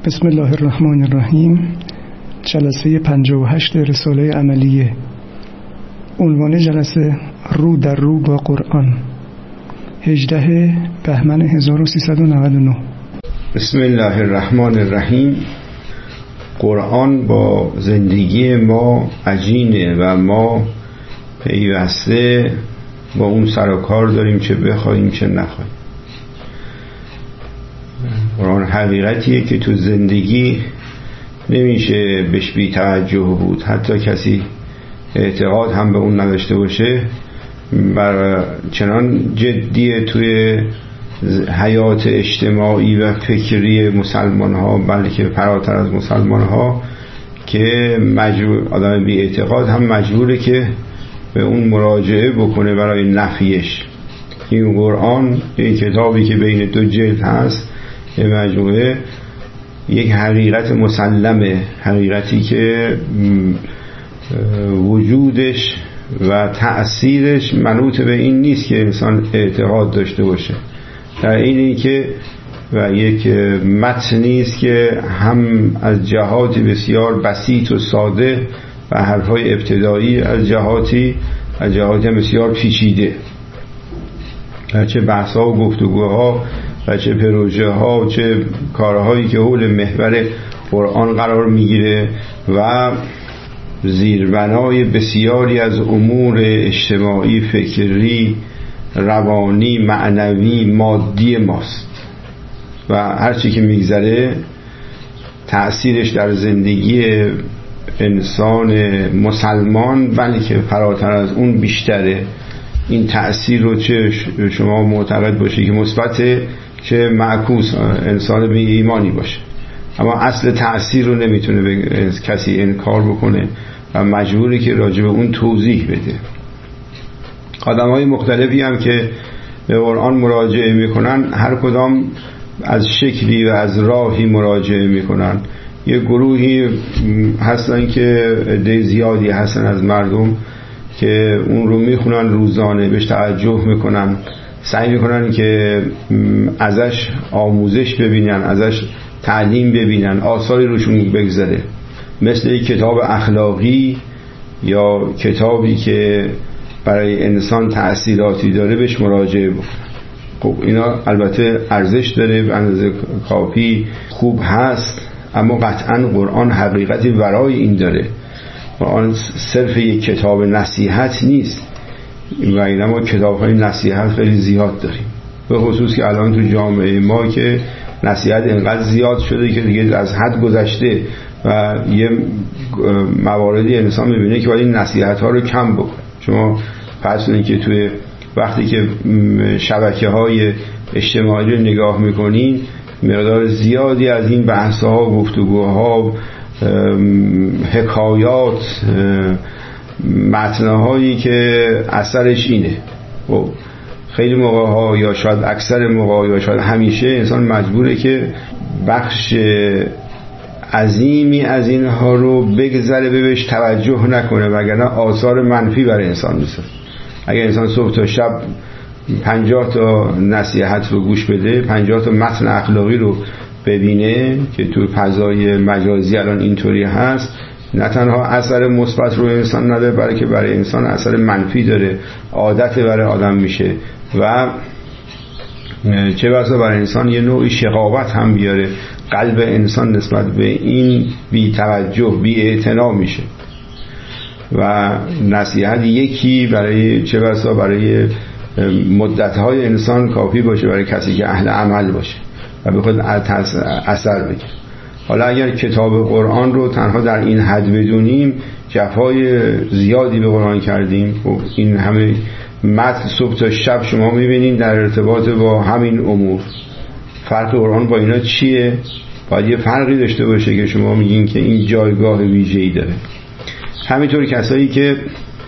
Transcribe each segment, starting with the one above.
بسم الله الرحمن الرحیم. جلسه 58 رساله عملیه. عنوان جلسه رو در رو با قرآن، 18 بهمن 1399. بسم الله الرحمن الرحیم. قرآن با زندگی ما عجینه و ما پیوسته با اون سر و کار داریم، چه بخوایم چه نخوایم. قرآن حقیقتیه که تو زندگی نمیشه بهش بی توجه بود. حتی کسی اعتقاد هم به اون نداشته باشه، بر چنان جدیه توی حیات اجتماعی و فکری مسلمان ها، بلکه فراتر از مسلمان ها، که آدم بی اعتقاد هم مجبوره که به اون مراجعه بکنه برای نفیش. این قرآن، این کتابی که بین دو جلد هست، یه مجموعه، یک حقیقت مسلمه، حقیقتی که وجودش و تأثیرش منوط به این نیست که انسان اعتقاد داشته باشه، در اینی که و یک متنی است که هم از جهات بسیار بسیط و ساده و حرفهای ابتدایی، از جهاتی بسیار پیچیده، چه بحث‌ها و گفتگوها و چه پروژه ها و چه کارهایی که حول محور قرآن قرار میگیره و زیربنای بسیاری از امور اجتماعی، فکری، روانی، معنوی، مادی ماست و هرچی که میگذره تأثیرش در زندگی انسان مسلمان، بلکه فراتر از اون بیشتره. این تأثیر رو چه شما معتقد باشی که مثبته، چه معکوس، انسان بی ایمانی باشه، اما اصل تأثیر رو نمیتونه به کسی انکار بکنه و مجبوری که راجع به اون توضیح بده. آدم‌های مختلفی هم که به قرآن مراجعه میکنن، هر کدام از شکلی و از راهی مراجعه میکنن. یه گروهی هستن که عده زیادی هستن از مردم که اون رو میخونن، روزانه بهش توجه میکنن، سعی میکنن که ازش آموزش ببینن، ازش تعلیم ببینن، آثاری روشون بگذره، مثل یک کتاب اخلاقی یا کتابی که برای انسان تأثیراتی داره بهش مراجعه بکنن. خب اینا البته ارزش داره، به اندازه کافی خوب هست، اما قطعا قرآن حقیقتی ورای این داره. قرآن صرف یک کتاب نصیحت نیست و اینما ما کتاب‌های نصیحت خیلی زیاد داریم، به خصوص که الان تو جامعه ما که نصیحت اینقدر زیاد شده که دیگه از حد گذشته و یه مواردی انسان می‌بینه که باید این نصیحت‌ها رو کم بکنه. شما فرض کنید که توی وقتی که شبکه‌های اجتماعی رو نگاه می‌کنین، مقدار زیادی از این بحث‌ها، گفتگوها، حکایات، متن‌هایی که اثرش اینه، خب خیلی موقع‌ها یا شاید اکثر موقع‌ها یا شاید همیشه انسان مجبوره که بخش عظیمی از اینها رو بگذره، بهش توجه نکنه، وگرنه آثار منفی برای انسان می‌سازه. اگر انسان صبح تا شب 50 تا نصیحت رو گوش بده، 50 تا متن اخلاقی رو ببینه که تو فضای مجازی الان اینطوری هست، نه تنها اثر مثبت رو انسان نداره، بلکه برای انسان اثر منفی داره، عادت برای آدم میشه و چه بسا برای انسان یه نوعی شقاوت هم بیاره. قلب انسان نسبت به این بی توجه، بی اعتنا میشه و نصیحت یکی برای چه بسا برای مدتهای انسان کافی باشه برای کسی که اهل عمل باشه و بخواد اثر بگیره. حالا اگر کتاب قرآن رو تنها در این حد بدونیم، جفای زیادی به قرآن کردیم. خب این همه متن صبح تا شب شما میبینین در ارتباط با همین امور. فرق قرآن با اینا چیه؟ باید یه فرقی داشته باشه که شما میگین که این جایگاه ویژه‌ای داره. همینطور کسایی که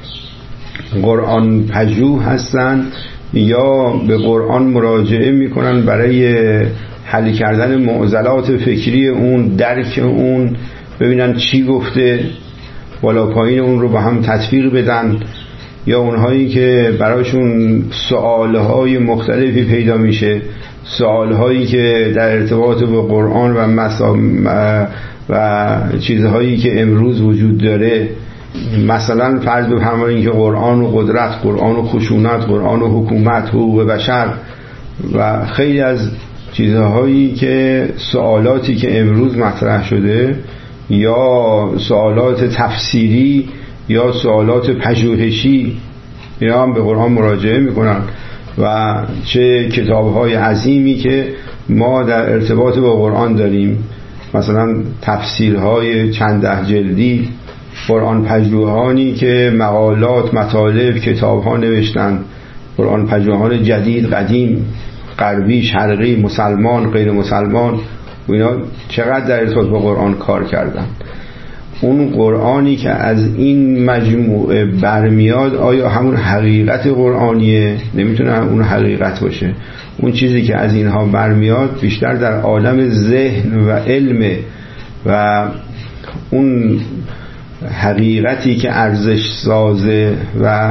قرآن پژوه هستن یا به قرآن مراجعه میکنن برای حل کردن معضلات فکری اون، درک اون، ببینن چی گفته، بالا پایین اون رو با هم تطبیق بدن، یا اونهایی که براشون سوالهای مختلفی پیدا میشه، سوالهایی که در ارتباط با قرآن و چیزهایی که امروز وجود داره، مثلا فرض بفرمایید که قرآن و قدرت، قرآن و خشونت، قرآن و حکومت، حقوق بشر و خیلی از چیزهایی که سوالاتی که امروز مطرح شده یا سوالات تفسیری یا سوالات پژوهشی، اینا هم به قرآن مراجعه میکنن و چه کتاب‌های عظیمی که ما در ارتباط با قرآن داریم، مثلا تفسیرهای چند ده جلدی، قرآن پژوهانی که مقالات، مطالب، کتاب‌ها نوشتن، قرآن پژوهان جدید، قدیم، غربی، شرقی، مسلمان، غیر مسلمان، و اینا چقدر در ارتباط با قرآن کار کردن. اون قرآنی که از این مجموعه برمیاد آیا همون حقیقت قرآنیه؟ نمیتونه اون حقیقت باشه. اون چیزی که از اینها برمیاد بیشتر در عالم ذهن و علم و اون حقیقتی که ارزش سازه و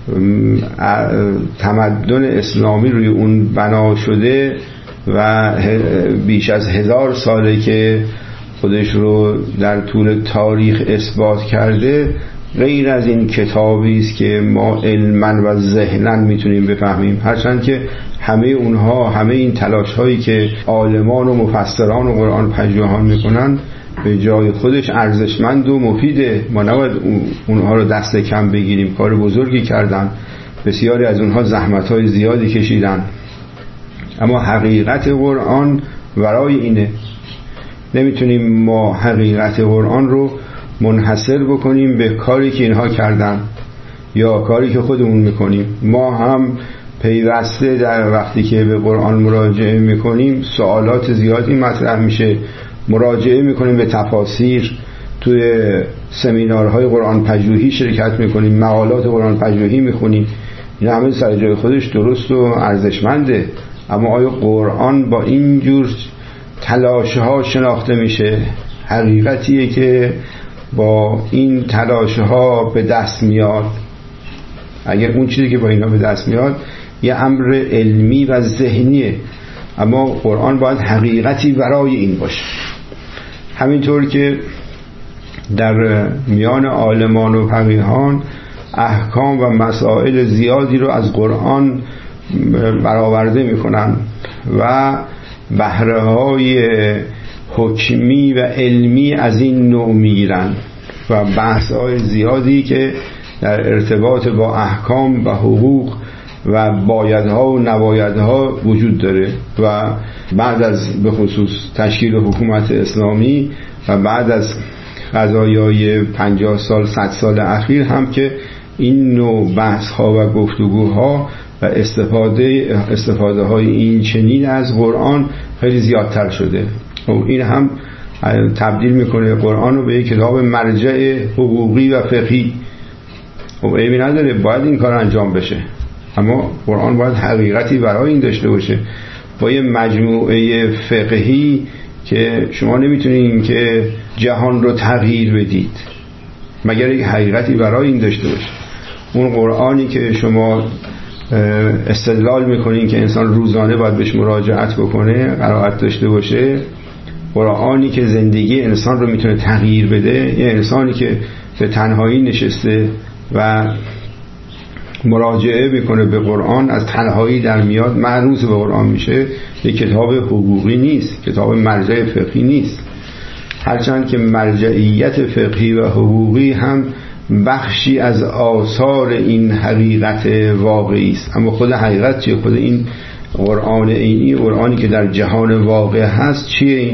تمدن اسلامی روی اون بنا شده و بیش از 1000 ساله که خودش رو در طول تاریخ اثبات کرده، غیر از این کتابی است که ما علما و ذهنا میتونیم بفهمیم. هرچند که همه اونها، همه این تلاش هایی که عالمان و مفسران و قرآن پژوهان میکنن به جای خودش ارزشمند و مفیده، ما نباید اونها رو دست کم بگیریم. کار بزرگی کردن، بسیاری از اونها زحمت های زیادی کشیدن، اما حقیقت قرآن ورای اینه. نمیتونیم ما حقیقت قرآن رو منحصر بکنیم به کاری که اینها کردن یا کاری که خودمون میکنیم. ما هم پیوسته در وقتی که به قرآن مراجعه میکنیم سوالات زیادی مطرح میشه، مراجعه میکنیم به تفاسیر، توی سمینارهای قرآن پژوهی شرکت میکنیم، مقالات قرآن پژوهی میخونیم. این همه سر جای خودش درست و ارزشمنده، اما آیا قرآن با این جور تلاش‌ها شناخته میشه؟ حقیقتیه که با این تلاش‌ها به دست میاد. اگر اون چیزی که با اینا به دست میاد یه امر علمی و ذهنیه، اما قرآن باید حقیقتی برای این باشه. همینطور که در میان عالمان و فقیهان احکام و مسائل زیادی رو از قرآن برآورده میکنن و بهره‌های حکمی و علمی از این نوع میگیرن و بحث‌های زیادی که در ارتباط با احکام و حقوق و بایدها و نبایدها وجود داره. و بعد از به خصوص تشکیل حکومت اسلامی و بعد از قضایای 50 سال 100 سال اخیر هم که این نوع بحث‌ها و گفتگوها و استفاده های این چنین از قرآن خیلی زیادتر شده. این هم تبدیل میکنه قرآن رو به یک کتاب مرجع حقوقی و فقهی. عیبی نداره، باید این کار انجام بشه، اما قرآن باید حقیقتی برای این داشته باشه. با یه مجموعه فقهی که شما نمیتونین که جهان رو تغییر بدید مگر یک حقیقتی برای این داشته باشه. اون قرآنی که شما استدلال میکنین که انسان روزانه باید بهش مراجعت بکنه، قرائت داشته باشه، قرآنی که زندگی انسان رو میتونه تغییر بده، یه انسانی که به تنهایی نشسته و مراجعه میکنه به قرآن، از تنهایی در میاد، معروض به قرآن میشه، یه کتاب حقوقی نیست، کتاب مرجع فقهی نیست. هرچند که مرجعیت فقهی و حقوقی هم بخشی از آثار این حقیقت واقعی است، اما خود حقیقت چیه؟ خود این قرآن عینی، قرآنی که در جهان واقع هست چیه؟ این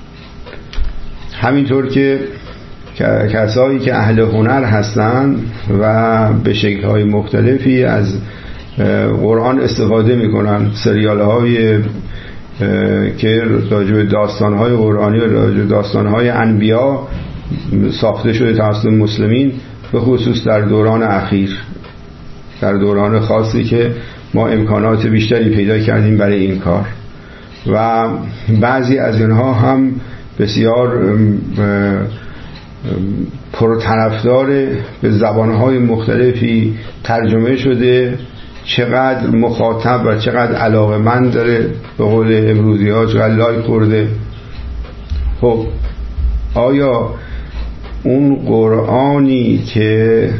همینطور که کسایی که اهل هنر هستن و به شکل‌های مختلفی از قرآن استفاده میکنن، سریال‌های که راجع به داستان‌های قرآنی و راجع به داستان‌های انبیا ساخته شده توسط مسلمین، به خصوص در دوران اخیر، در دوران خاصی که ما امکانات بیشتری پیدا کردیم برای این کار، و بعضی از اینها هم بسیار پرطرفدار، به زبانهای مختلفی ترجمه شده، چقدر مخاطب و چقدر علاقه‌مند داره، به قول امروزی ها چقدر لایک خورده. خب آیا اون قرآنی که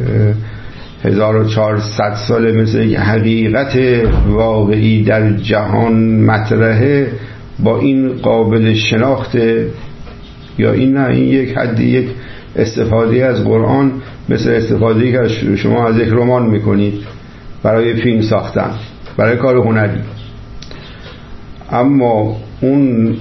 1400 ساله مثل یک حقیقت واقعی در جهان مطرحه با این قابل شناخته، یا این نه این یک حدی یک استفاده از قرآن مثل استفاده که شما از یک رمان میکنید برای فیلم ساختن، برای کار هنری. اما اون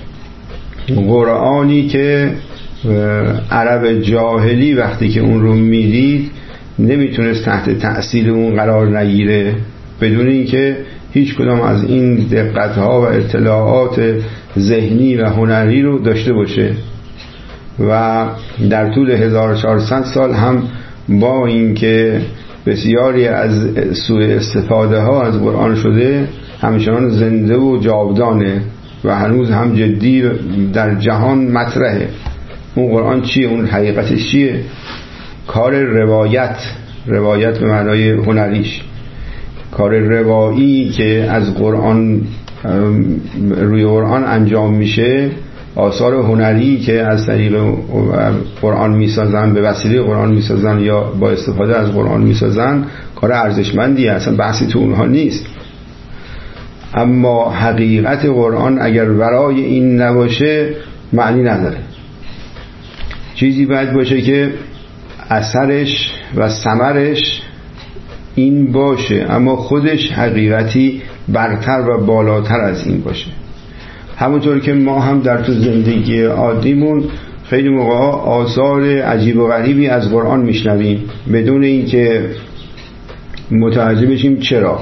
قرآنی که عرب جاهلی وقتی که اون رو میدید نمیتونست تحت تأثیر اون قرار نگیره بدون اینکه هیچ کدام از این دقت‌ها و اطلاعات ذهنی و هنری رو داشته باشه. و در طول 1400 سال هم با اینکه بسیاری از سوء استفاده ها از قرآن شده، همچنان زنده و جاودانه و هنوز هم جدی در جهان مطرحه. اون قرآن چیه؟ اون حقیقتش چیه؟ کار روایت به معنای هنریش، کار روایی که از قرآن روی قرآن انجام میشه، آثار هنری که از طریق قرآن میسازن، به وسیله قرآن میسازن یا با استفاده از قرآن میسازن، کار ارزشمندی است، اصلا بحثی تو اونها نیست. اما حقیقت قرآن اگر ورای این نباشه معنی نداره. چیزی باید باشه که اثرش و ثمرش این باشه اما خودش حقیقتی برتر و بالاتر از این باشه. همونطور که ما هم در تو زندگی عادیمون خیلی موقع آثار عجیب و غریبی از قرآن میشنویم بدون اینکه متوجه بشیم چرا.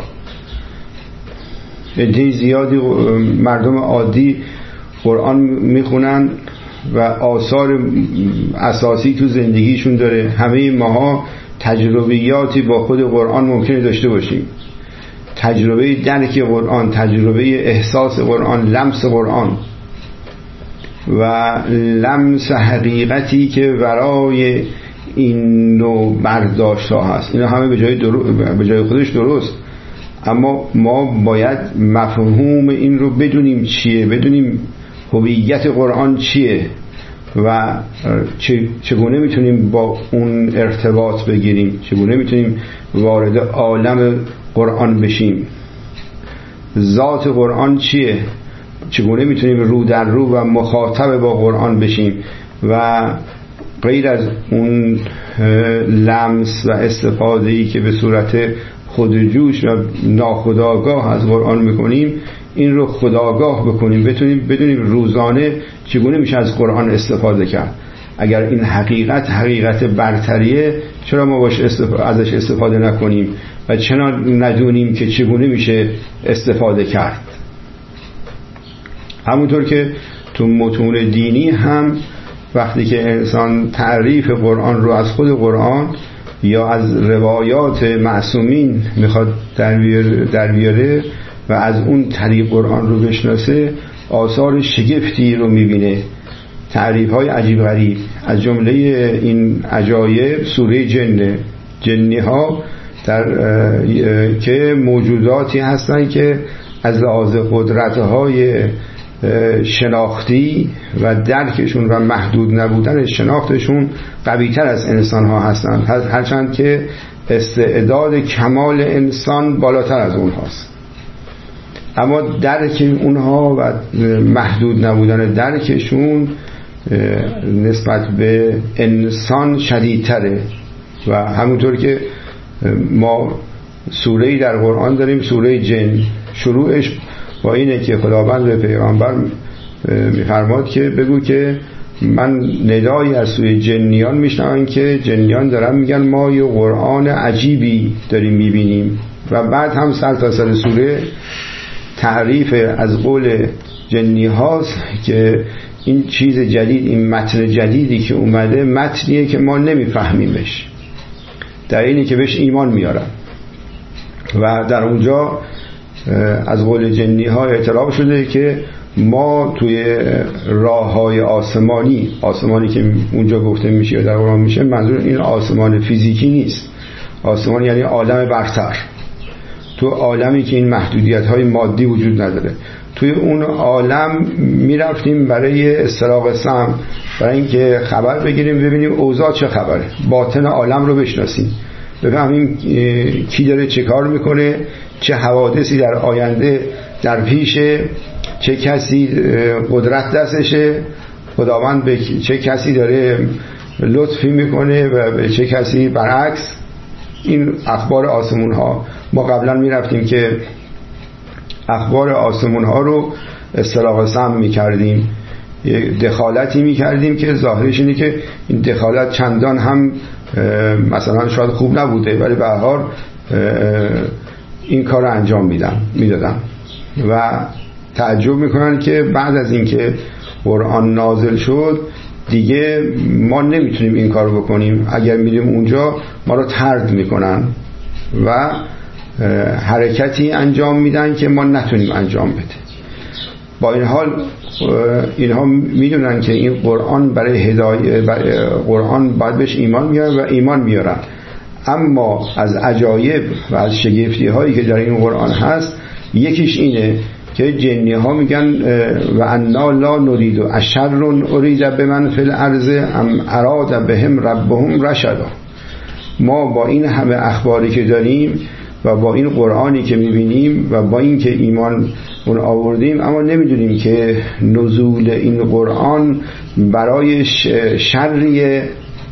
عده زیادی مردم عادی قرآن میخونن و آثار اساسی تو زندگیشون داره. همه ماها تجربیاتی با خود قرآن ممکنه داشته باشیم، تجربه درک قرآن، تجربه احساس قرآن، لمس قرآن و لمس حقیقتی که ورای این نوع برداشت ها هست. اینا همه به جای خودش درست، اما ما باید مفهوم این رو بدونیم چیه، بدونیم هویت قرآن چیه و چگونه میتونیم با اون ارتباط بگیریم، چگونه میتونیم وارد عالم قرآن بشیم، ذات قرآن چیه، چگونه میتونیم رو در رو و مخاطب با قرآن بشیم. و غیر از اون لمس و استفاده‌ای که به صورت خودجوش و ناخودآگاه از قرآن میکنیم، این رو خودآگاه بکنیم، بدونیم روزانه چگونه میشه از قرآن استفاده کرد. اگر این حقیقت برتریه، چرا ما ازش استفاده نکنیم و چرا ندونیم که چگونه میشه استفاده کرد. همونطور که تو متون دینی هم وقتی که انسان تعریف قرآن رو از خود قرآن یا از روایات معصومین میخواد در بیاره و از اون طریق قرآن رو بشناسه، آثار شگفتی رو میبینه، تعریف های عجیب غریب. از جمله این عجایب سوره جنی ها که موجوداتی هستن که از لحاظ قدرت های شناختی و درکشون و محدود نبودن شناختشون قوی‌تر از انسان ها هستن، هرچند که استعداد کمال انسان بالاتر از اونهاست، اما درک اونها و محدود نبودن درکشون نسبت به انسان شدیدتره. و همونطور که ما سوره‌ای در قرآن داریم، سوره جن، شروعش با اینه که خداوند به پیغمبر میفرماد که بگو که من ندایی از سوی جنیان میشنوم که جنیان دارن میگن ما یه قرآن عجیبی داریم میبینیم. و بعد هم سر تا سر سوره تعریف از قول جنی هاست که این چیز جدید، این متن جدیدی که اومده متنیه که ما نمیفهمیمش، در اینی که بهش ایمان میارن. و در اونجا از قول جنی ها اعتراف شده که ما توی راه های آسمانی که اونجا گفته میشه یا در قرآن میشه، منظور این آسمان فیزیکی نیست، آسمان یعنی عالم برتر. تو عالمی که این محدودیت‌های مادی وجود نداره. توی اون عالم میرفتیم برای استراق سم، برای اینکه خبر بگیریم، ببینیم اوضاع چه خبره، باطن عالم رو بشناسیم، بفهمیم کی داره چه کار میکنه، چه حوادثی در آینده در پیشه، چه کسی قدرت دستشه، خداوند به چه کسی داره لطفی میکنه و به چه کسی برعکس. این اخبار آسمون ها، ما قبلا میرفتیم که اخبار آسمون ها رو استراق سم میکردیم، دخالتی میکردیم که ظاهرش اینه که این دخالت چندان هم مثلا شاید خوب نبوده، ولی به هر حال این کار رو انجام میدادم و تعجب میکنن که بعد از اینکه قرآن نازل شد دیگه ما نمیتونیم این کار رو بکنیم، اگر میریم اونجا ما رو طرد میکنن و حرکتی انجام میدن که ما نتونیم انجام بده. با این حال اینها میدونن که این قرآن برای هدایت، قرآن باید بهش ایمان میارن و ایمان میارن، اما از عجایب و از شگفتی هایی که در این قرآن هست یکیش اینه که جنی ها میگن و انا لا نرید اشر ارید بمن فی الارض ام اراد بهم ربهم رشدا. ما با این همه اخباری که داریم و با این قرآنی که میبینیم و با این که ایمان اون آوردیم، اما نمیدونیم که نزول این قرآن برای شریه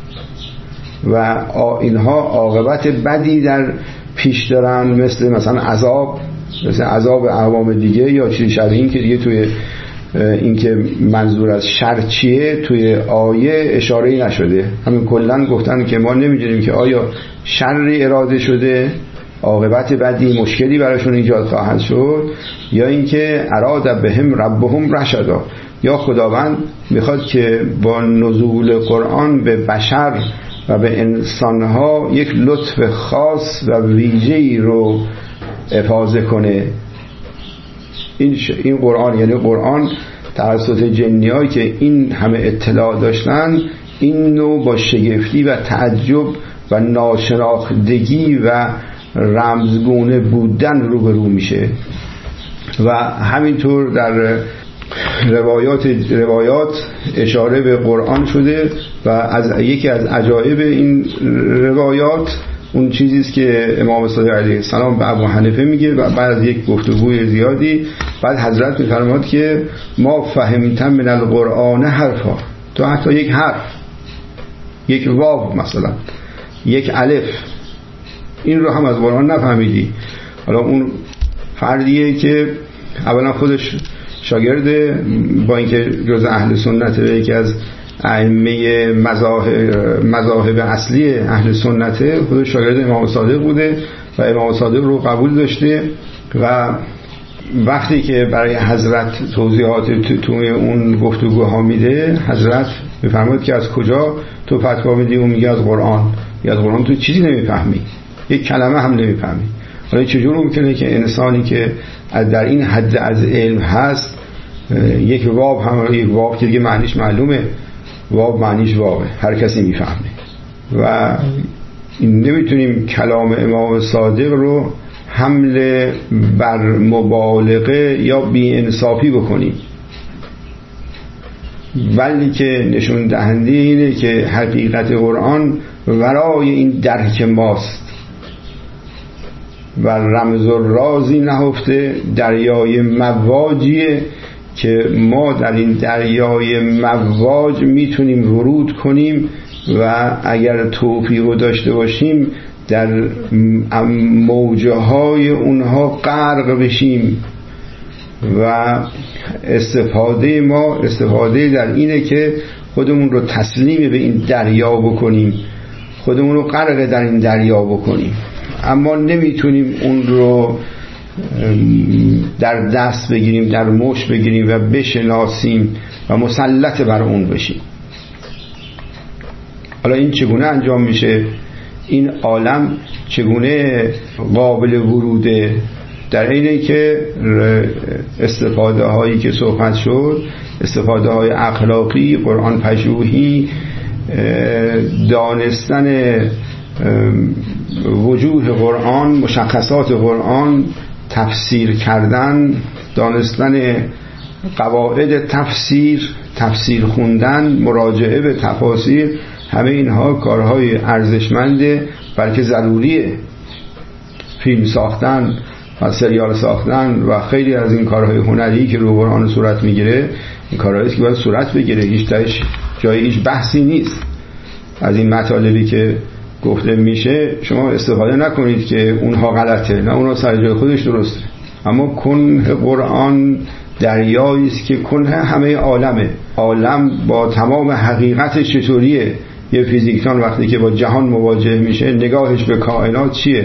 و اینها عاقبت بدی در پیش دارن، مثلا عذاب، مثل عذاب اقوام دیگه یا چیزی شبیه این که دیگه توی این که منظور از شر چیه توی آیه اشاره‌ای نشده. همین کلن گفتن که ما نمیدونیم که آیا شری اراده شده، عاقبت بدی، مشکلی براشون ایجاد خواهد شد، یا اینکه اراد بهم ربهم رشدا، یا خداوند میخواد که با نزول قرآن به بشر و به انسانها یک لطف خاص و ویژه‌ای رو افاضه کنه. این قرآن، یعنی قرآن توسط جنیایی که این همه اطلاع داشتن، این نوع با شگفتی و تعجب و ناشناختگی و رمزگونه بودن روبرو میشه. و همینطور در روایات اشاره به قرآن شده و از یکی از عجایب این روایات اون چیزیست که امام صادق علیه السلام به ابو حنیفه میگه و بعد از یک گفتگوی زیادی بعد حضرت میفرماد که ما فهمتم من القرآن حرفا، تو حتی یک حرف، یک واو، مثلا یک الف، این رو هم از قرآن نفهمیدی. حالا اون فردیه که اولا خودش شاگرد، با اینکه جز اهل سنته، یکی از ائمه مذاهب اصلی اهل سنته، خودش شاگرد امام صادق بوده و امام صادق رو قبول داشته و وقتی که برای حضرت توضیحات توی اون گفتگوها میده، حضرت میفرماید که از کجا تو فتوا میدی؟ اون میگه از قرآن. یا از قرآن تو چیزی نمیفهمی، یک کلمه هم نمیفهمی. حالا چجور ممکنه که انسانی که در این حد از علم هست یک واو هم، یک واو که دیگه معنیش معلومه، واو معنیش واوه، هر کسی میفهمه و نمیتونیم کلام امام صادق رو حمل بر مبالغه یا بی‌انصافی بکنیم، بلکه که نشون دهنده اینه که حقیقت قرآن ورای این درک ماست و رمز و رازی نهفته، دریای مواجیه که ما در این دریای مواج میتونیم ورود کنیم و اگر توفیق داشته باشیم در موجه های اونها غرق بشیم. و استفاده در اینه که خودمون رو تسلیم به این دریا بکنیم، خودمون رو غرق در این دریا بکنیم، اما نمیتونیم اون رو در دست بگیریم، در مشت بگیریم و بشناسیم و مسلط بر اون بشیم. حالا این چگونه انجام میشه؟ این عالم چگونه قابل وروده؟ در اینه که استفاده هایی که صحبت شد، استفاده های اخلاقی، قرآن پژوهی، دانستن وجوه قرآن، مشخصات قرآن، تفسیر کردن، دانستن قواعد تفسیر خوندن، مراجعه به تفاسیر، همه اینها کارهای ارزشمنده بلکه ضروریه. فیلم ساختن و سریال ساختن و خیلی از این کارهای هنری که رو قرآن صورت میگیره، این کارهایی است که باید صورت بگیره، هیچ جای هیچ بحثی نیست. از این مطالبی که گفته میشه شما استفاده نکنید که اونها غلطه، نه، اونها سر جای خودش درسته. اما کنه قرآن دریایی است که کنه همه عالمه. عالم با تمام حقیقتش چطوریه؟ یه فیزیکدان وقتی که با جهان مواجه میشه نگاهش به کائنات چیه؟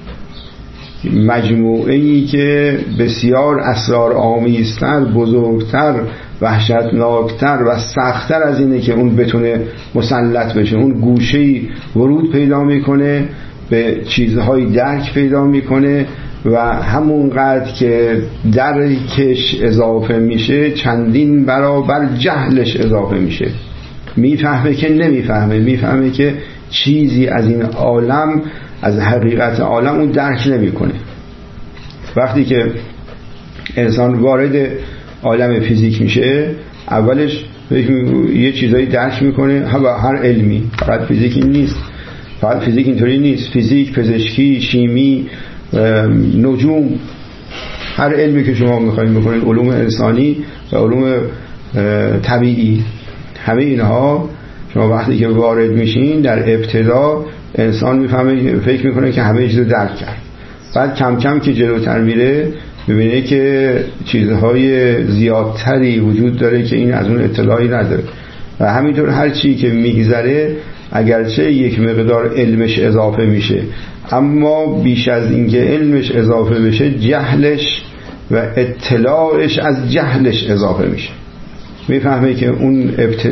مجموعه‌ای که بسیار اسرارآمیزتر، بزرگتر، وحشتناکتر و سخت‌تر از اینه که اون بتونه مسلط بشه. اون گوشه‌ای ورود پیدا میکنه، به چیزهای درک پیدا میکنه و همونقدر که درکش اضافه میشه چندین برابر جهلش اضافه میشه. میفهمه که نمیفهمه، میفهمه که چیزی از این عالم، از حقیقت عالم اون درک نمیکنه. وقتی که انسان وارد عالم فیزیک میشه اولش یه چیزایی درک میکنه، هر علمی، فقط فیزیک نیست، فقط فیزیک اینطوری نیست، فیزیک، پزشکی، شیمی، نجوم، هر علمی که شما میخواید بکنید، علوم انسانی و علوم طبیعی، همه اینها شما وقتی که وارد میشین در ابتدا انسان میفهمه، فکر میکنه که همه چیز رو درک کرد. بعد کم کم که جلوتر میره ببینه که چیزهای زیادتری وجود داره که این از اون اطلاعی نداره. و همینطور هر چی که میگذره اگرچه یک مقدار علمش اضافه میشه، اما بیش از اینکه علمش اضافه بشه جهلش و اطلاعش از جهلش اضافه میشه. میفهمه که اون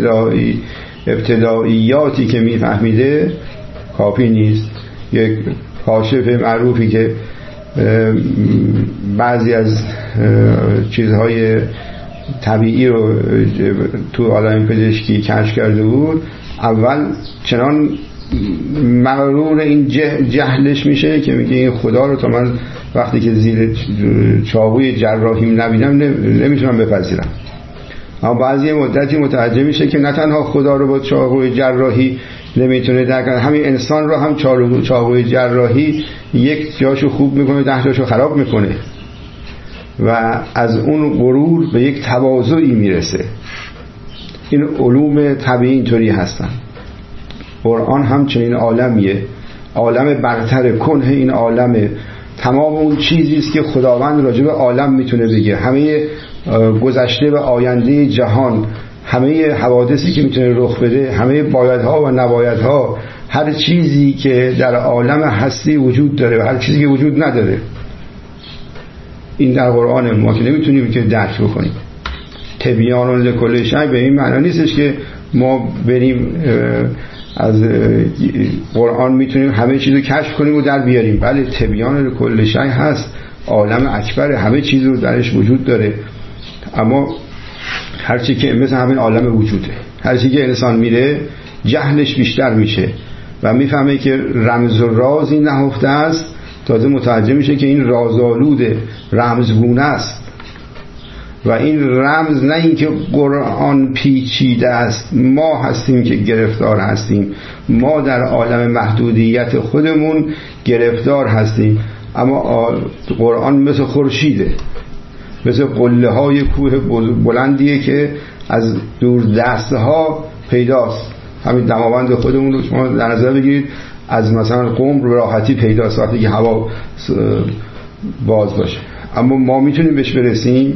ابتداییاتی که میفهمیده کافی نیست. یک کاشف معروفی که بعضی از چیزهای طبیعی رو تو عالم پزشکی کشف کرده بود، اول چنان مغرور این جهلش میشه که میگه این خدا رو تا من وقتی که زیر چاقوی جراحیم نبینم نمیتونم بپذیرم. اما بعضی مدتی متوجه میشه که نه تنها خدا رو با چاقوی جراحی نمیتونه درک کنه، همین انسان رو هم چاقوی جراحی یک جاشو خوب میکنه، 10 جاشو خراب میکنه و از اون غرور به یک تواضعی میرسه. این علوم طبیعی اینطوری هستن. قرآن هم چنین عالمیه، عالم برتر کنه این عالمه. تمام اون چیزی است که خداوند راجع به عالم میتونه بگه، همه گذشته و آینده جهان، همه حوادثی که میتونه رخ بده، همه بایدها و نبایدها، هر چیزی که در عالم هستی وجود داره و هر چیزی که وجود نداره، این در قرآن. ما که نمیتونیم که درک بکنیم. تبیان لکل شیء به این معنی نیستش که ما بریم از قرآن میتونیم همه چیزو کشف کنیم و در بیاریم. بله، تبیان لکل شیء هست، عالم اکبر، همه چیز رو درش وجود داره، اما هرچی که مثل همین عالم وجوده، هرچی که انسان میره جهلش بیشتر میشه و میفهمه که رمز و رازی نهفته است. تازه متوجه میشه که این رازآلوده، رمزگونه است و این رمز نه اینکه قرآن پیچیده است، ما هستیم که گرفتار هستیم، ما در عالم محدودیت خودمون گرفتار هستیم. اما قرآن مثل خورشیده، مثل قله های کوه بلندیه که از دور دسته ها پیداست. همین دماوند خودمون رو شما در نظر بگیرید، از مثلا قم به راحتی پیداست وقتی که هوا باز باشه. اما ما میتونیم بهش برسیم؟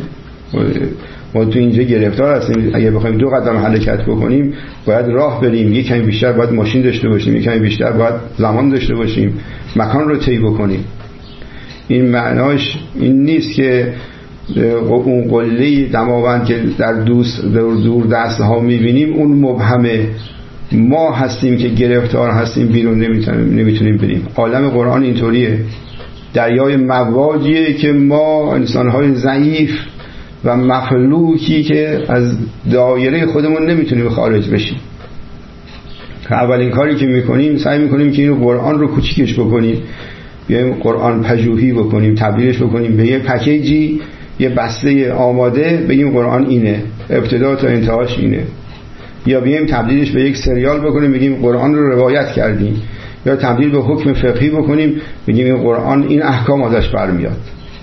ما تو اینجا گرفتار هستیم. اگه بخوایم 2 قدم حرکت بکنیم باید راه بریم، یک کمی بیشتر باید ماشین داشته باشیم، یک کمی بیشتر باید زمان داشته باشیم، مکان رو طی بکنیم. این معناش این نیست که اون قله دماوند که در دور دست ها میبینیم اون مبهمه. ما هستیم که گرفتار هستیم، بیرون نمیتونیم بریم. عالم قرآن اینطوریه، دریای مواجیه که ما انسانهای ضعیف و مخلوقی که از دایره خودمون نمیتونیم خارج بشیم. اولین کاری که میکنیم سعی میکنیم که این قرآن رو کوچیکش بکنیم، بیایم قرآن پژوهی بکنیم، تبدیلش بکنیم به یه پکیجی، یه بسته آماده، بگیم قرآن اینه، ابتدا تا انتهاش اینه. یا بیایم تبدیلش به یک سریال بکنیم، بگیم قرآن رو روایت کردیم. یا تبدیل به حکم فقهی بکنیم، بگیم این قرآن این احکام ازش برمیاد.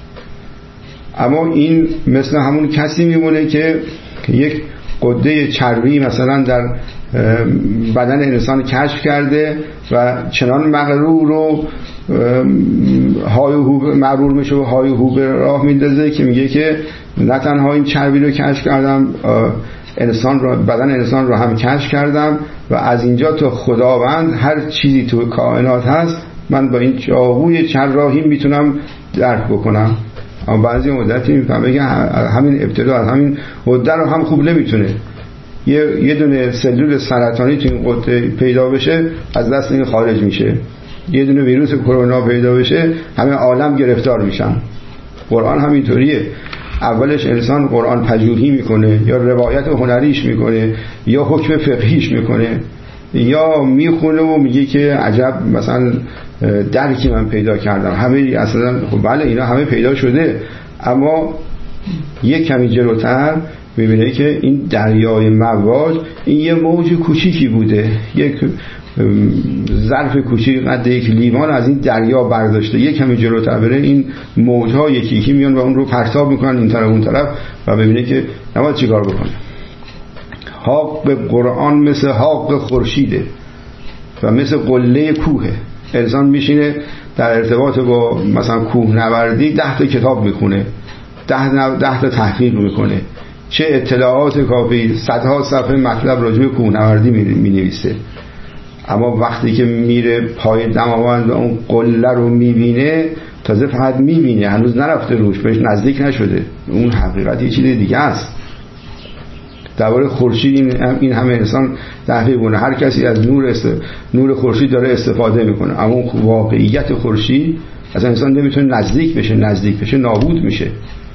اما این مثل همون کسی میمونه که یک قده چربی مثلا در بدن انسان کشف کرده و چنان مغرور و های و هو مغرور میشه و های و هو به راه میندازه که میگه که نه تنها این چربی رو کشف کردم، انسان رو، بدن انسان رو هم کشف کردم و از اینجا تا خداوند هر چیزی تو کائنات هست من با این چاقوی چراحی میتونم درک بکنم. اما بعضی مدتی میفهمه که همین ابتدا از همین قده رو هم خوب نمیتونه. یه دونه سلول سرطانی تو این قده پیدا بشه از دست این خارج میشه. یه دونه ویروس کرونا پیدا بشه همه عالم گرفتار میشن. قرآن همینطوریه. اولش انسان قرآن پژوهی میکنه یا روایت هنریش میکنه یا حکم فقهیش میکنه یا میخونه و میگه که عجب مثلا درکی من پیدا کردم. همه اصلا خب بله اینا همه پیدا شده، اما یک کمی جلوتر میبینه که این دریای مواج این یه موج کوچیکی بوده، یک ظرف کوچیک قد یک لیوان از این دریا برداشته. یک کمی جلوتر بره این موج‌ها یکی یکی میان و اون رو پرتاب میکنن این طرف اون طرف و ببینه که نباید چیکار بکنه. حق قرآن مثل حق خورشیده و مثل قله کوهه. انسان میشینه در ارتباط با مثلا کوهنوردی 10 تا کتاب میخونه، 10 تا تحقیق میکنه، چه اطلاعات کافی، صدها صفحه مطلب راجع به کوهنوردی مینویسه. اما وقتی که میره پای دماوند و اون قله رو میبینه، تازه فقط میبینه، هنوز نرفته روش، بهش نزدیک نشده. اون حقیقت یه چیز دیگه است. درباره خورشید این همه انسان تحقیق کنه، هر کسی از نور خورشید داره استفاده میکنه، اما واقعیت خورشید اصلا انسان نمیتونه نزدیک بشه نابود میشه.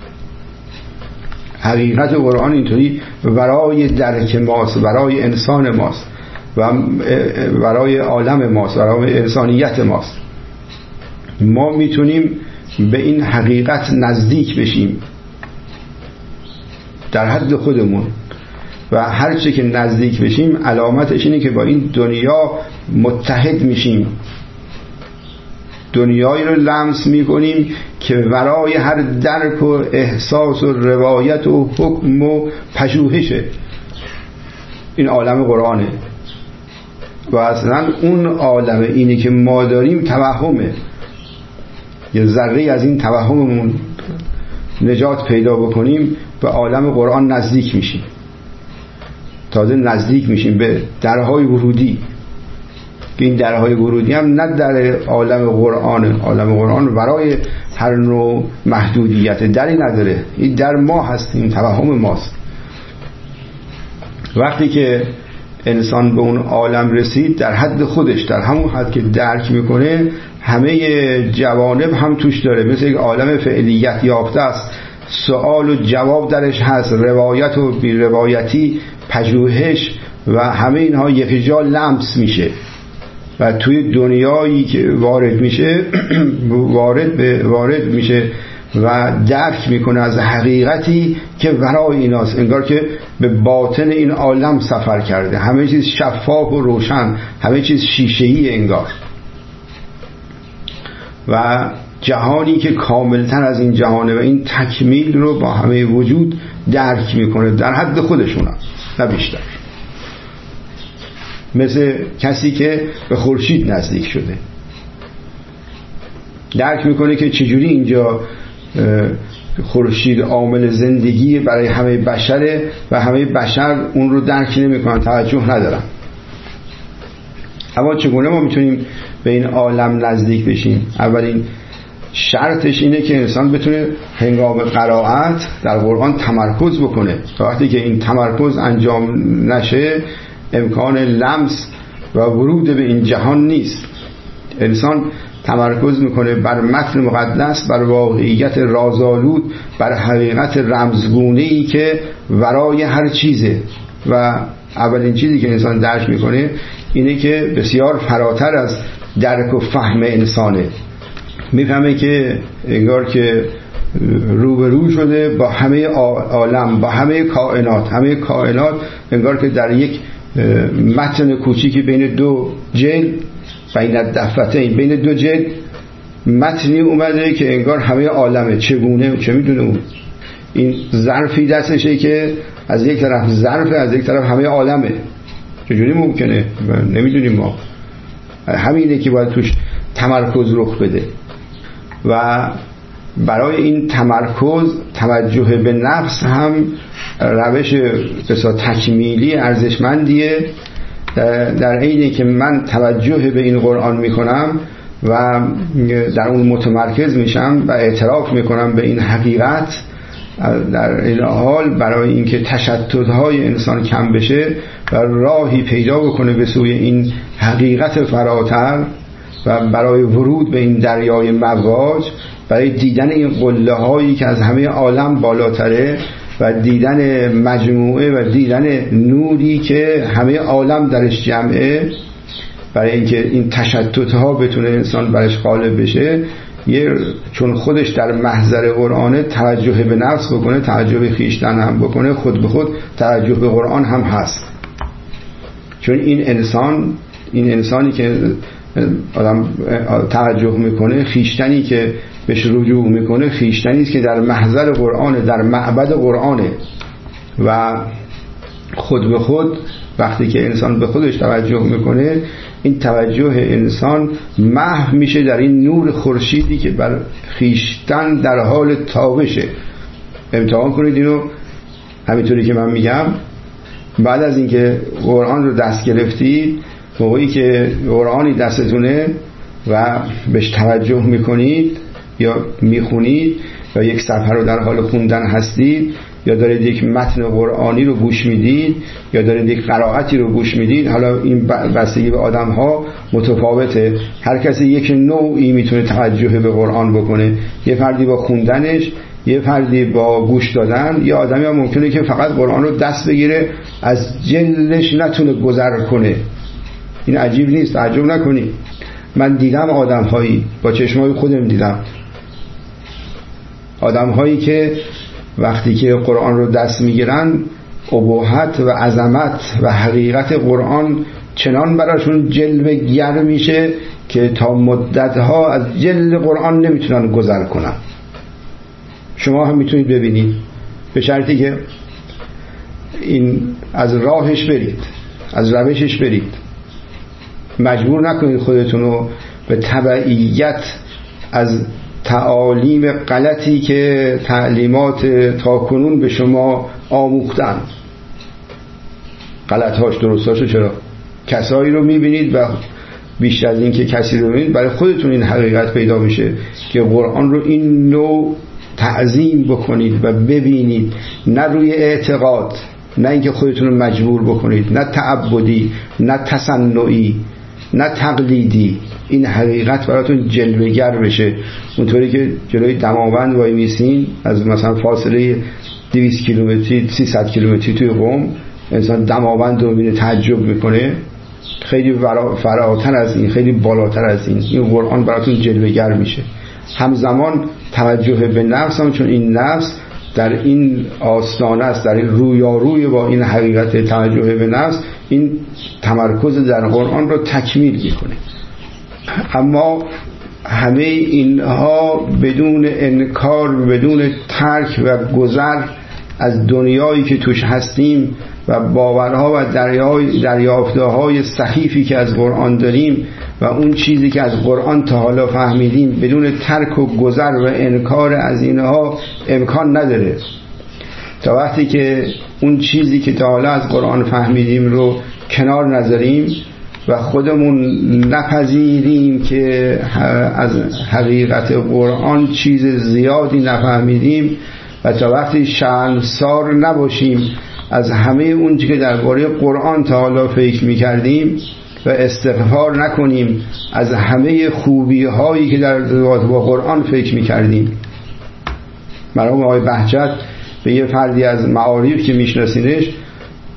حقیقت قرآن اینطوری برای درک ماست، برای انسان ماست و برای عالم ماست، برای انسانیت ماست. ما میتونیم به این حقیقت نزدیک بشیم در حد خودمون و هر چه که نزدیک بشیم علامتش اینه که با این دنیا متحد میشیم، دنیایی رو لمس میکنیم که ورای هر درک و احساس و روایت و حکم و پژوهشه این عالم قرآنه. و اصلا اون عالم اینی که ما داریم توهمه، یه ذره از این توهممون نجات پیدا بکنیم به عالم قرآن نزدیک میشیم. تازه نزدیک میشیم به درهای ورودی که این درهای ورودی هم نه در عالم قرآن، عالم قرآن ورای هر نوع محدودیت دری نداره، این در ما هستیم، توهم ماست. وقتی که انسان به اون عالم رسید در حد خودش، در همون حد که درک میکنه، همه جوانب هم توش داره، مثل یک عالم فعلیت یافته است، سوال و جواب درش هست، روایت و بی روایتی، پژوهش و همه اینها یک جا لمس میشه و توی دنیایی که وارد میشه وارد میشه و درک میکنه از حقیقتی که ورای ایناست، انگار که به باطن این عالم سفر کرده، همه چیز شفاف و روشن، همه چیز شیشه‌ای انگار، و جهانی که کاملتر از این جهانه و این تکمیل رو با همه وجود درک میکنه در حد خودشونه نه بیشتر. مثل کسی که به خورشید نزدیک شده درک میکنه که چجوری اینجا خورشید عامل زندگی برای همه بشره و همه بشر اون رو درک نمیکنن، توجه ندارن. اما چگونه ما میتونیم به این عالم نزدیک بشیم؟ اولین شرطش اینه که انسان بتونه هنگام قرائت در قرآن تمرکز بکنه. وقتی که این تمرکز انجام نشه امکان لمس و ورود به این جهان نیست. انسان تمرکز میکنه بر متن مقدس، بر واقعیت رازآلود، بر حقیقت رمزگونه‌ای که ورای هر چیزه و اولین چیزی که انسان درک میکنه اینه که بسیار فراتر از درک و فهم انسانه. میفهمه که انگار که روبرو شده با همه عالم، با همه کائنات انگار که در یک متن کوچیکی بین دو جلد، بین الدفتین، بین دو جلد متنی اومده که انگار همه عالمه. چگونه؟ چه میدونه اون؟ این ظرفی دستشه که از یک طرف ظرفه، از یک طرف همه عالمه. چجوری ممکنه؟ نمیدونیم ما. همینه که باید توش تمرکز رخ بده و برای این تمرکز توجه به نفس هم روش بسیار تکمیلی ارزشمندیه. در عینی که من توجه به این قرآن میکنم و در اون متمرکز میشم و اعتراف میکنم به این حقیقت، در این حال برای اینکه تشتت‌های انسان کم بشه و راهی پیدا بکنه به سوی این حقیقت فراتر و برای ورود به این دریای مواج، برای دیدن این قله هایی که از همه عالم بالاتره و دیدن مجموعه و دیدن نوری که همه عالم درش جمعه، برای اینکه این تشتت ها بتونه انسان برش غالب بشه، چون خودش در محضر قرآنه توجه به نفس بکنه، توجه به خویشتن هم بکنه، خود به خود توجه به قرآن هم هست. چون این انسانی که آدم توجه میکنه، خویشتنی که بهش رجوع میکنه، خویشتنی است که در محضر قرآنه، در معبد قرآنه و خود به خود وقتی که انسان به خودش توجه میکنه، این توجه انسان محو میشه در این نور خورشیدی که بر خویشتن در حال تابشه. امتحان کنید اینو، همینطوری که من میگم. بعد از اینکه قرآن رو دست گرفتید، موقعی که قرآنی دستتونه و بهش توجه میکنید یا میخونید و یک صفحه رو در حال خوندن هستید، یا دارید یک متن قرآنی رو گوش میدید، یا دارید یک قرائتی رو گوش میدید، حالا این بستگی به آدم ها متفاوته. هر کسی یک نوعی میتونه توجه به قرآن بکنه. یه فردی با خوندنش، یه فردی با گوش دادن، یه آدمی هم ممکنه که فقط قرآن رو دست بگیره از جلدش نتونه گذر کنه. این عجیب نیست، تعجب نکنی. من دیدم آدم هایی، با چشمای خودم دیدم آدم هایی که وقتی که قرآن رو دست میگیرن، اباحت و عظمت و حقیقت قرآن چنان براشون جلوه گر میشه که تا مدتها از جلد قرآن نمیتونن گذر کنن. شما هم میتونید ببینید، به شرطی که این از راهش برید، از روشش برید. مجبور نکنید خودتون رو به تبعیت از تعالیم غلطی که تعلیمات تاکنون به شما آموختن. غلطهاش درستاشو چرا؟ کسایی رو میبینید و بیشتر از این که کسی رو میبینید، برای خودتون این حقیقت پیدا میشه که قرآن رو این نوع تعظیم بکنید و ببینید، نه روی اعتقاد، نه اینکه خودتون رو مجبور بکنید، نه تعبدی، نه تصنعی، نه تقلیدی. این حقیقت براتون جلوه‌گر بشه. اونطوری که جلوی دماوند وای میسین، از مثلا فاصله 200 کیلومتری 300 کیلومتری توی قم، انسان دماوند رو میبینه تعجب میکنه. خیلی فراتر از این، خیلی بالاتر از این قرآن براتون جلوه‌گر میشه. همزمان توجه به نفس هم، چون این نفس در این آستانه است، در این رویاروی با این حقیقت توجه به نفس، این تمرکز در قرآن رو تکمیل میکنه. اما همه اینها بدون انکار، بدون ترک و گذر از دنیایی که توش هستیم و باورها و دریافته‌های سخیفی که از قرآن داریم و اون چیزی که از قرآن تا حالا فهمیدیم، بدون ترک و گذر و انکار از اینها امکان نداره. تا وقتی که اون چیزی که تا حالا از قرآن فهمیدیم رو کنار نذاریم و خودمون نپذیریم که از حقیقت قرآن چیز زیادی نفهمیدیم، و تا وقتی شرمسار نباشیم از همه اون چیزی که درباره قرآن تا حالا فکر می‌کردیم و استغفار نکنیم از همه خوبی هایی که در با قرآن فکر می‌کردیم. مرحوم آقای بهجت به یه فردی از معارف که میشناسینش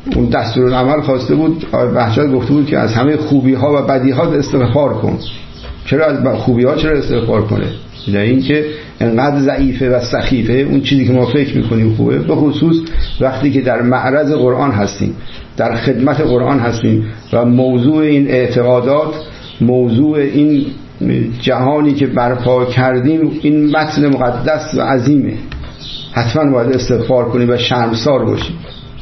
اون دستورالعمل خواسته بود، بهجت گفته بود که از همه خوبی ها و بدی ها استغفار کن. چرا از خوبی ها چرا استغفار کنه؟ در این که انقدر ضعیفه و سخیفه اون چیزی که ما فکر میکنیم خوبه، به خصوص وقتی که در معرض قرآن هستیم، در خدمت قرآن هستیم و موضوع این اعتقادات، موضوع این جهانی که برپا کردیم این متن مقدس و عظیمه، حتما باید استغفار کنیم و شرمسار باشیم.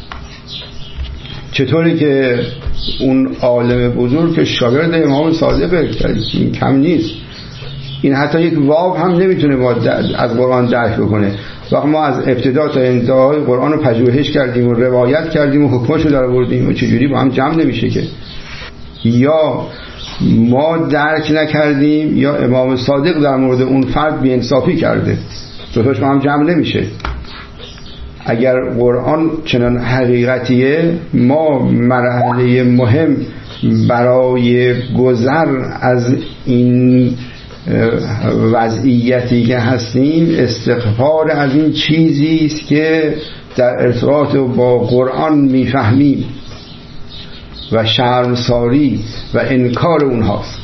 چطوری که اون عالم بزرگ که شاگرد امام صادقه، این کم نیست، این حتی یک واو هم نمیتونه ما از قرآن درک بکنه. وقتی ما از ابتدا تا انتهای قرآن رو پژوهش کردیم و روایت کردیم و حکماشو در آوردیم و چجوری با هم جمع نمیشه که یا ما درک نکردیم یا امام صادق در مورد اون فرد بی‌انصافی کرده، دوتاش با هم جمع نمیشه. اگر قرآن چنان حقیقتیه، ما مرحله مهم برای گذر از این وضعیتی که هستیم استغفار از این چیزی است که در ارتباط با قرآن میفهمیم و شرمساری و انکار اونهاست.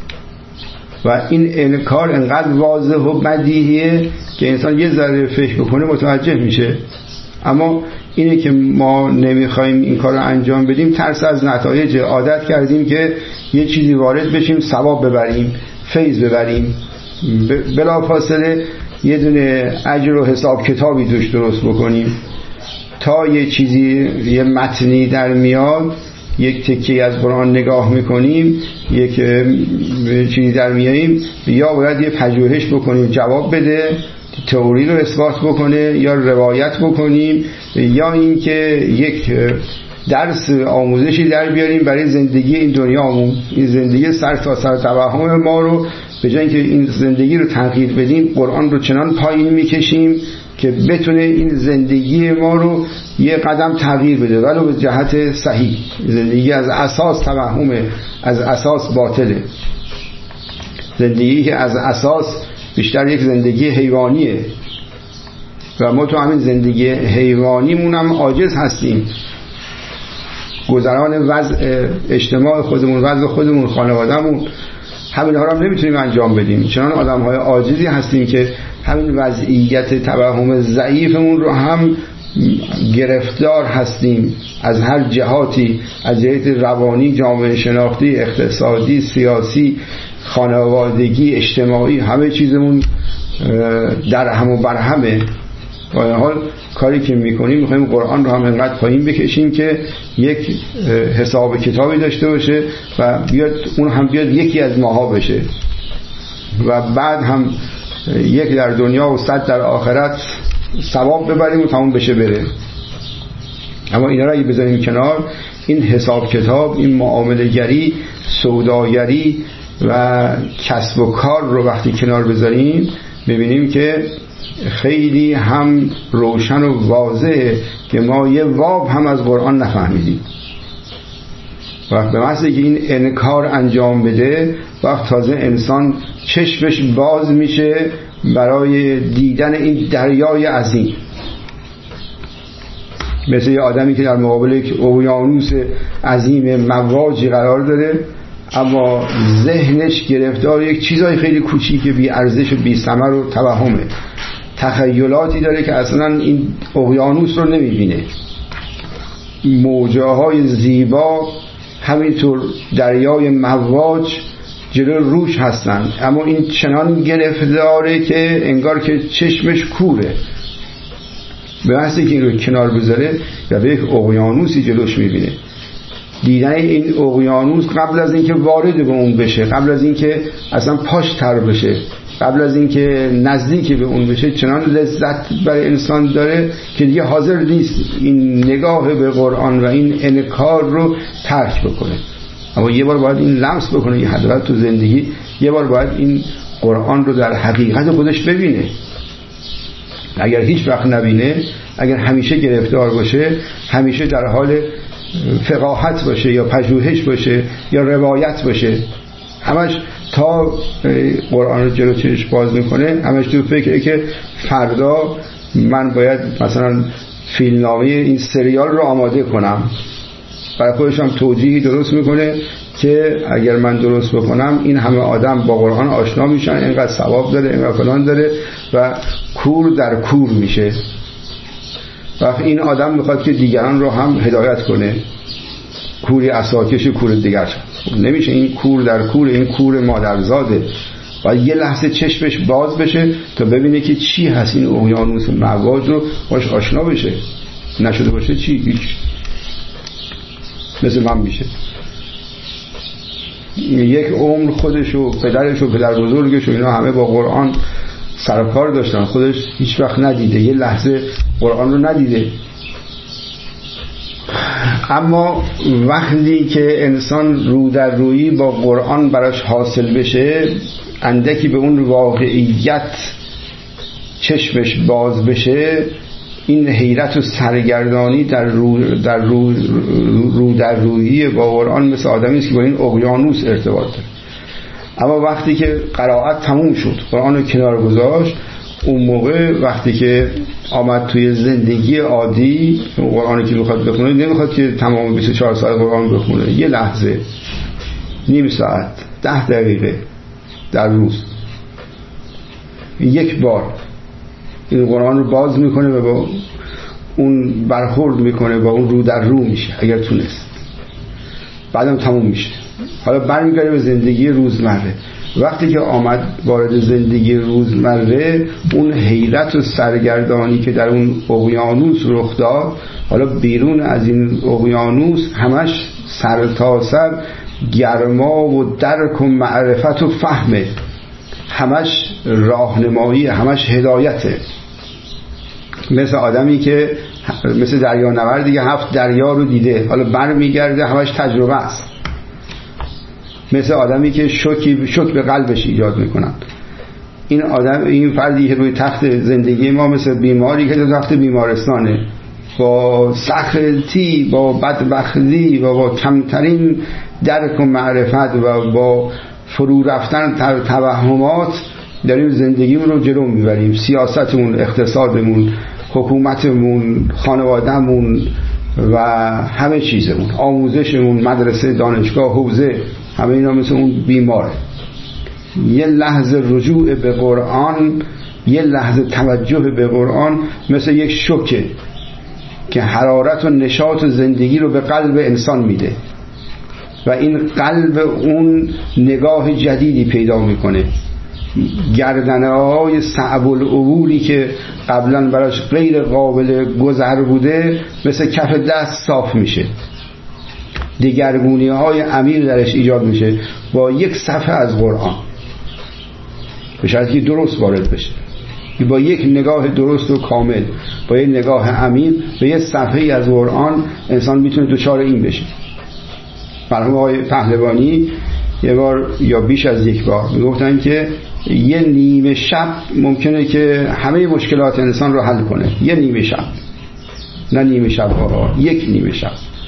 و این انکار انقدر واضح و بدیهیه که انسان یه ذره فکر بکنه متوجه میشه، اما اینه که ما نمیخوایم این کار رو انجام بدیم، ترس از نتایج. عادت کردیم که یه چیزی وارد بشیم، ثواب ببریم، فیض ببریم، بلافاصله یه دونه اجر و حساب کتابی توش درست بکنیم تا یه چیزی، یه متنی در میاد، یک تکیه از قرآن نگاه میکنیم، یک چیزی در میاییم، یا باید یه پژوهش بکنیم جواب بده، تئوری رو اثبات بکنه، یا روایت بکنیم، یا اینکه یک درس آموزشی در بیاریم برای زندگی این دنیامون. این زندگی سر تا سر توهم ما رو به جای اینکه این زندگی رو تغییر بدیم، قرآن رو چنان پایین میکشیم که بتونه این زندگی ما رو یه قدم تغییر بده، ولو به جهت صحیح. زندگی از اساس توهمه، از اساس باطله. زندگی که از اساس بیشتر یک زندگی حیوانیه و ما تو همین زندگی حیوانیمون هم عاجز هستیم. گذران وضع اجتماع خودمون، وضع خودمون، خانوادهمون، همین ها رو هم نمیتونیم انجام بدیم. چنان آدم های عاجزی هستیم که همین وضعیت توهم ضعیفمون رو هم گرفتار هستیم از هر جهاتی، از جهت روانی، جامعه شناختی، اقتصادی، سیاسی، خانوادگی، اجتماعی، همه چیزمون در هم و بر همه. با این حال کاری که میکنیم میخوایم قرآن رو هم انقدر پایین بکشیم که یک حساب کتابی داشته باشه و بیاد اون هم بیاد یکی از ماها بشه و بعد هم یک در دنیا و 100 در آخرت ثواب ببریم و تموم بشه بره. اما اینا رو اگه بذاریم کنار، این حساب کتاب، این معامله گری، سوداگری و کسب و کار رو وقتی کنار بذاریم، ببینیم که خیلی هم روشن و واضحه که ما یه واو هم از قرآن نفهمیدیم. وقت به محض که این انکار انجام بده، وقت تازه انسان چشمش باز میشه برای دیدن این دریای عظیم. مثل یه آدمی که در مقابل یک اقیانوس عظیم مواجی قرار داره، اما ذهنش گرفتار یک چیزای خیلی کوچیک بی ارزش و بی ثمر و توهمه. تخیلاتی داره که اصلا این اقیانوس رو نمیبینه. موجه های زیبا همینطور دریای مواج جلو روش هستن، اما این چنان گرفتاره که انگار که چشمش کوره. به واسطه که این رو کنار بذاره و به یک اقیانوسی جلوش میبینه. دیدن این اقیانوس قبل از اینکه وارد به اون بشه، قبل از اینکه اصلا پاش تر بشه، قبل از اینکه نزدیک به اون بشه، چنان لذت برای انسان داره که دیگه حاضر نیست این نگاه به قرآن و این انکار رو ترک بکنه. اما یه بار باید این لمس بکنه، یه حضرت تو زندگی یه بار باید این قرآن رو در حقیقت خودش ببینه. اگر هیچ وقت نبینه، اگر همیشه گرفتار باشه، همیشه در حال فقاهت باشه یا پژوهش باشه یا روایت باشه، همش تا قرآن رو جلو چشش باز میکنه، همش تو فکره که فردا من باید مثلا فیلمنامه این سریال رو آماده کنم برای خودش هم توجیهی درست میکنه که اگر من درست بکنم این همه آدم با قرآن آشنا میشن، اینقدر ثواب داره، اینقدر فلان داره و کور در کور میشه. وقتی این آدم میخواد که دیگران رو هم هدایت کنه، کوری عصاکش کور دیگر نمیشه. این کور در کور، این کور مادرزاده و یه لحظه چشمش باز بشه تا ببینه که چی هست این اقیانوس مواج رو باش آشنا بشه. نشده باشه چی؟ هیچ. مثل من میشه یک عمر خودش و پدرش و پدر بزرگش و اینا همه با قرآن سرکار داشتن، خودش هیچ وقت ندیده، یه لحظه قرآن رو ندیده. اما وقتی که انسان رو در رویی با قرآن براش حاصل بشه، اندکی به اون واقعیت چشمش باز بشه، این حیرت و سرگردانی در رو در رویی با قرآن مثل آدمی است که با این اقیانوس ارتباط داره. اما وقتی که قرائت تموم شد، قرآن رو کنار گذاشت، اون موقع وقتی که آمد توی زندگی عادی، قرآنی که میخواد بخونه نمیخواد که تمام 24 ساعت قرآن بخونه، یه لحظه، نیم ساعت، 10 دقیقه در روز یک بار این قرآن رو باز میکنه و با اون برخورد میکنه، با اون رو در رو میشه اگر تونست، بعدم تموم میشه. حالا برمیگرده به زندگی روزمره. وقتی که آمد وارد زندگی روزمره، اون حیرت و سرگردانی که در اون اقیانوس رخ داد، حالا بیرون از این اقیانوس همش سر تا سر گرما و درک و معرفت و فهمه، همش راهنمایی، همش هدایته. مثل آدمی که مثل دریانوردی که 7 دریا رو دیده، حالا برمیگرده همش تجربه است. مثل آدمی که شوک به قلبش ایجاد میکنن. این فردی که روی تخت زندگی ما مثل بیماری که در تخت بیمارستانه، با سختی، با بدبختی و با کمترین درک و معرفت و با فرو رفتن توهمات داریم زندگیمون رو جلو میبریم. سیاستمون، اقتصادمون، حکومتمون، خانوادهمون و همه چیزمون، آموزشمون، مدرسه، دانشگاه، حوزه، همه اینا مثل اون بیماره. یه لحظه رجوع به قرآن، یه لحظه توجه به قرآن مثل یک شوکه که حرارت و نشاط و زندگی رو به قلب انسان میده و این قلب اون نگاه جدیدی پیدا میکنه. گردنه های صعب العبوری که قبلا براش غیر قابل گذر بوده مثل کف دست صاف میشه، دگرگونی های عمیق درش ایجاد میشه با یک صفحه از قرآن، به شرطی که درست وارد بشه. با یک نگاه درست و کامل، با یک نگاه عمیق به یک صفحه از قرآن انسان میتونه دچار این بشه. مرحوم آقای پهلوانی یه بار یا بیش از یک بار میگفتن که یه نیمه شب ممکنه که همه مشکلات انسان رو حل کنه. یه نیمه شب، نه نیمه شب ها، یک نیمه شب.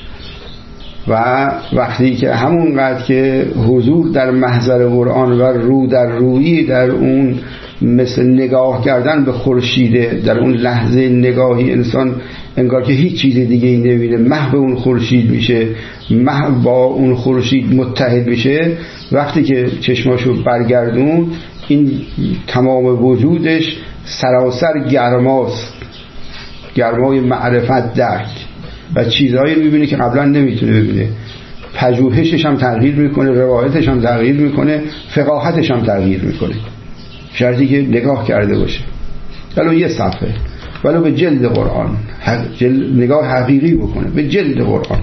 و وقتی که همونقدر که حضور در محضر قرآن و رو در رویی در اون مثل نگاه کردن به خورشیده، در اون لحظه نگاهی انسان انگار که هیچ چیز دیگه ای نمی‌بینه، محو اون خورشید میشه، محو با اون خورشید متحد میشه. وقتی که چشماشو برگردون، این تمام وجودش سراسر گرماست، گرمای معرفت، درک و چیزهایی میبینه که قبلا نمیتونه ببینه. پژوهشش هم تغییر میکنه، روایتش هم تغییر میکنه، فقاهتش هم تغییر میکنه، شرطی که نگاه کرده باشه، ولو یه صفحه، ولو به جلد قرآن نگاه حقیقی بکنه، به جلد قرآن.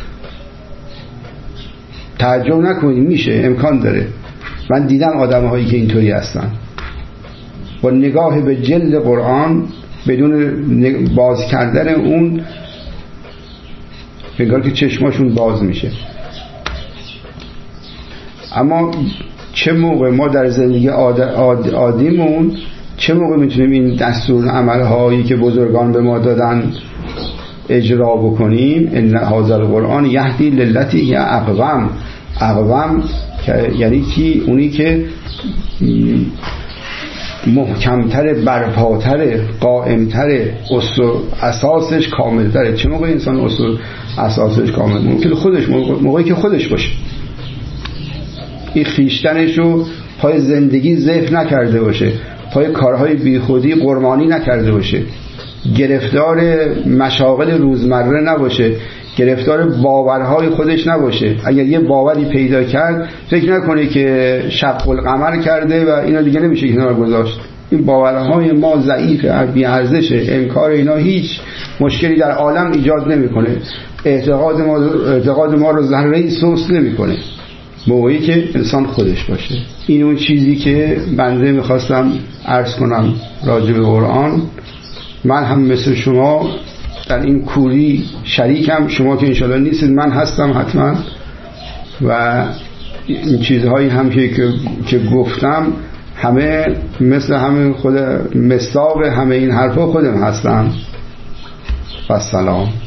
تعجب نکنید، میشه، امکان داره. من دیدم آدم هایی که اینطوری هستن، با نگاه به جلد قرآن بدون باز کردن اون انگار که چشماشون باز میشه. اما چه موقع ما در زندگی عادیمون چه موقع میتونیم این دستور عملهایی که بزرگان به ما دادن اجرا بکنیم؟ ان هذا القرآن یهدی للتی هی اقوم. اقوم یعنی کی؟ اونی که محکمتر، برپاتر، قائمتر، اساسش کاملتره. چه موقع انسان اساسش کامل؟ ممکن خودش موقعی که خودش باشه، این خیشتنش رو پای زندگی ضعف نکرده باشه، پای کارهای بیخودی قربانی نکرده باشه، گرفتار مشاغل روزمره نباشه، گرفتار باورهای خودش نباشه. اگر یه باوری پیدا کرد فکر نکنه که شق القمر کرده و اینا دیگه نمیشه کنار گذاشت. این باورهای ما ضعیفه، بی‌ارزشه، انکار اینا هیچ مشکلی در عالم ایجاد نمیکنه، اعتقاد ما رو ذره‌ای سوس نمیکنه موقعی که انسان خودش باشه. این اون چیزی که بنده میخواستم عرض کنم راجع به قرآن. من هم مثل شما در این کوری شریکم، شما که انشاءالله نیستید، من هستم حتما، و این چیزهایی هم که گفتم همه مثل همه خود مصداق همه این حرفا خودم هستم. و سلام.